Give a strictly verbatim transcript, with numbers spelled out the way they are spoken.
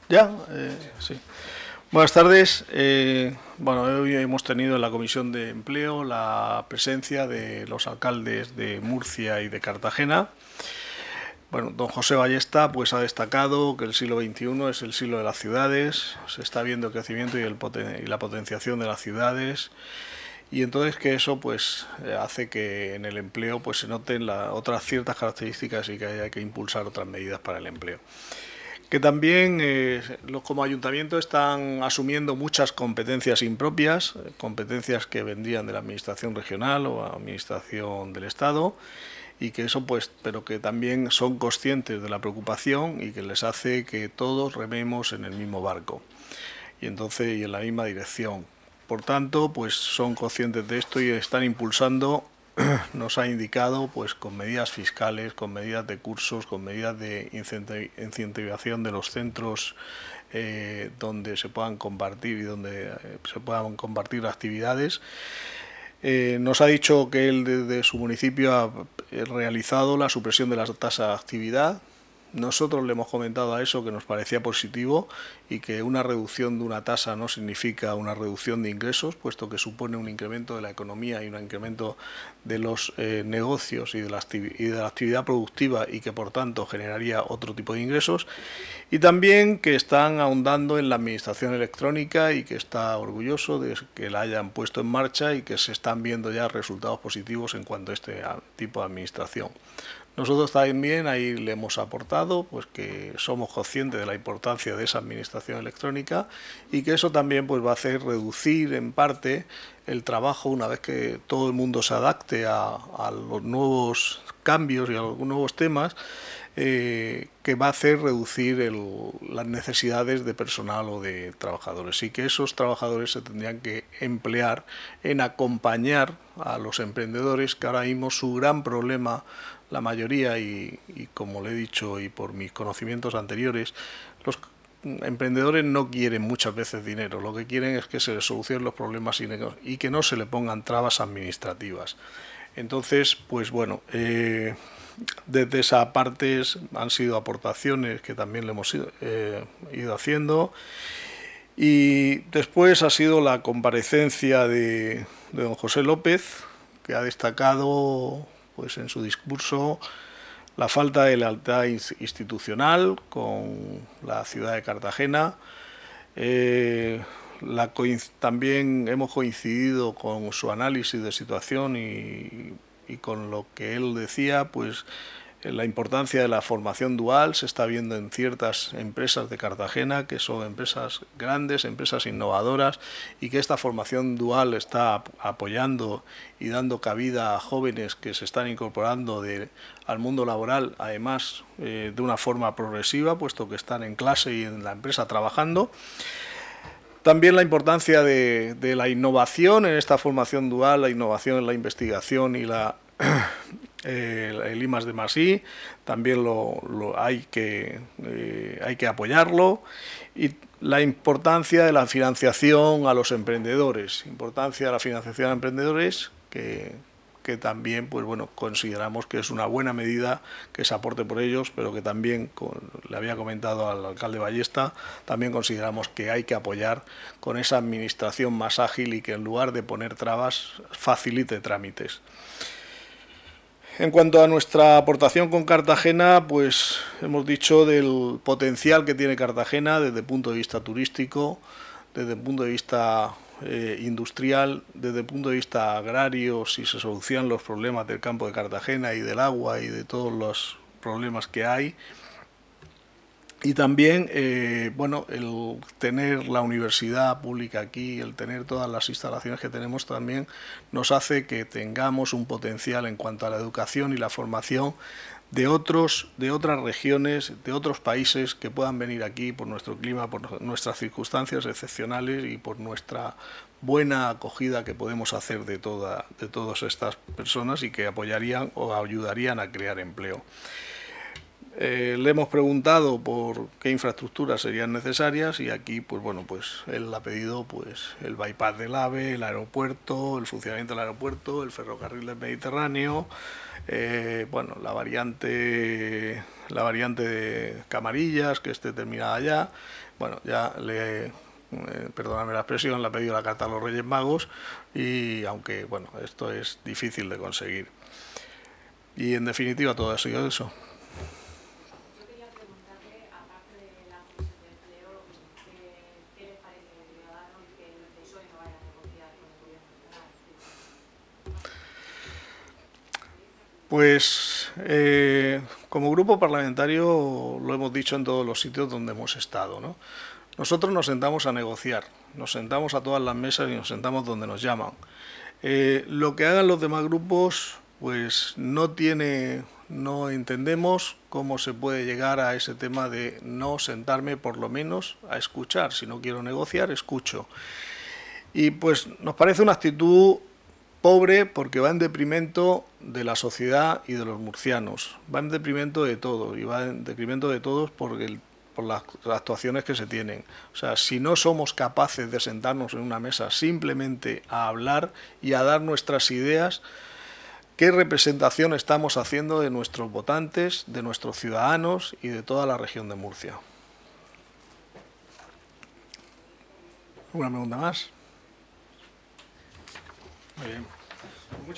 Ya, eh, sí. Buenas tardes. Eh, bueno, hoy hemos tenido en la Comisión de Empleo la presencia de los alcaldes de Murcia y de Cartagena. Bueno, don José Ballesta pues ha destacado que el siglo veintiuno es el siglo de las ciudades, se está viendo el crecimiento y, el poten y la potenciación de las ciudades, y entonces que eso pues hace que en el empleo pues se noten la, otras ciertas características y que haya que impulsar otras medidas para el empleo. Que también eh, los como ayuntamiento están asumiendo muchas competencias impropias, competencias que vendrían de la administración regional o administración del Estado, y que eso pues, pero que también son conscientes de la preocupación y que les hace que todos rememos en el mismo barco y entonces y en la misma dirección. Por tanto, pues son conscientes de esto y están impulsando, nos ha indicado, pues con medidas fiscales, con medidas de cursos, con medidas de incentivación de los centros eh, donde se puedan compartir y donde eh, se puedan compartir actividades. Eh, nos ha dicho que él desde su municipio ha realizado la supresión de la tasa de actividad. Nosotros le hemos comentado a eso que nos parecía positivo y que una reducción de una tasa no significa una reducción de ingresos, puesto que supone un incremento de la economía y un incremento de los eh, negocios y de, la y de la actividad productiva y que por tanto generaría otro tipo de ingresos. Y también que están ahondando en la administración electrónica y que está orgulloso de que la hayan puesto en marcha y que se están viendo ya resultados positivos en cuanto a este tipo de administración. Nosotros también ahí le hemos aportado pues que somos conscientes de la importancia de esa administración electrónica y que eso también pues va a hacer reducir en parte el trabajo una vez que todo el mundo se adapte a, a los nuevos cambios y a los nuevos temas, eh, que va a hacer reducir el, las necesidades de personal o de trabajadores y que esos trabajadores se tendrían que emplear en acompañar a los emprendedores, que ahora mismo su gran problema, la mayoría, y, y como le he dicho y por mis conocimientos anteriores, los emprendedores no quieren muchas veces dinero, lo que quieren es que se les solucionen los problemas y que no se le pongan trabas administrativas. Entonces, pues bueno, eh, desde esa parte han sido aportaciones que también le hemos ido, eh, ido haciendo. Y después ha sido la comparecencia de, de don José López, que ha destacado pues en su discurso la falta de lealtad institucional con la ciudad de Cartagena. Eh, la, también hemos coincidido con su análisis de situación y, y con lo que él decía, pues la importancia de la formación dual se está viendo en ciertas empresas de Cartagena, que son empresas grandes, empresas innovadoras, y que esta formación dual está apoyando y dando cabida a jóvenes que se están incorporando de, al mundo laboral, además eh, de una forma progresiva, puesto que están en clase y en la empresa trabajando. También la importancia de, de la innovación en esta formación dual, la innovación en la investigación y la eh, el I más D más I, también lo, lo hay, que, eh, hay que apoyarlo. Y la importancia de la financiación a los emprendedores, importancia de la financiación a emprendedores que, que también pues bueno, consideramos que es una buena medida que se aporte por ellos, pero que también, con, le había comentado al alcalde Ballesta, también consideramos que hay que apoyar con esa administración más ágil y que en lugar de poner trabas facilite trámites. En cuanto a nuestra aportación con Cartagena, pues hemos dicho del potencial que tiene Cartagena desde el punto de vista turístico, desde el punto de vista eh, industrial, desde el punto de vista agrario, si se solucionan los problemas del campo de Cartagena y del agua y de todos los problemas que hay. Y también, eh, bueno, el tener la universidad pública aquí, el tener todas las instalaciones que tenemos también nos hace que tengamos un potencial en cuanto a la educación y la formación de otros, de otras regiones, de otros países que puedan venir aquí por nuestro clima, por nuestras circunstancias excepcionales y por nuestra buena acogida que podemos hacer de, toda, de todas estas personas y que apoyarían o ayudarían a crear empleo. Eh, le hemos preguntado por qué infraestructuras serían necesarias y aquí, pues bueno, pues él ha pedido pues el bypass del AVE, el aeropuerto, el funcionamiento del aeropuerto, el ferrocarril del Mediterráneo, eh, bueno, la variante la variante de Camarillas, que esté terminada ya. Bueno, ya le, eh, perdóname la expresión, le ha pedido la carta a los Reyes Magos y aunque, bueno, esto es difícil de conseguir. Y en definitiva todo ha sido eso. Yo quería preguntarle, aparte de la Comisión de Empleo, ¿qué, qué le parece a Ciudadanos que el P S O E no vaya a negociar con el Gobierno central? Pues eh, como grupo parlamentario lo hemos dicho en todos los sitios donde hemos estado, ¿no? Nosotros nos sentamos a negociar, nos sentamos a todas las mesas y nos sentamos donde nos llaman. Eh, lo que hagan los demás grupos, pues no tiene, no entendemos cómo se puede llegar a ese tema de no sentarme por lo menos a escuchar. Si no quiero negociar, escucho. Y pues nos parece una actitud pobre porque va en detrimento de la sociedad y de los murcianos. Va en detrimento de todo y va en detrimento de todos porque el, por las actuaciones que se tienen. O sea, si no somos capaces de sentarnos en una mesa simplemente a hablar y a dar nuestras ideas, ¿qué representación estamos haciendo de nuestros votantes, de nuestros ciudadanos y de toda la región de Murcia? ¿Una pregunta más? Muy bien.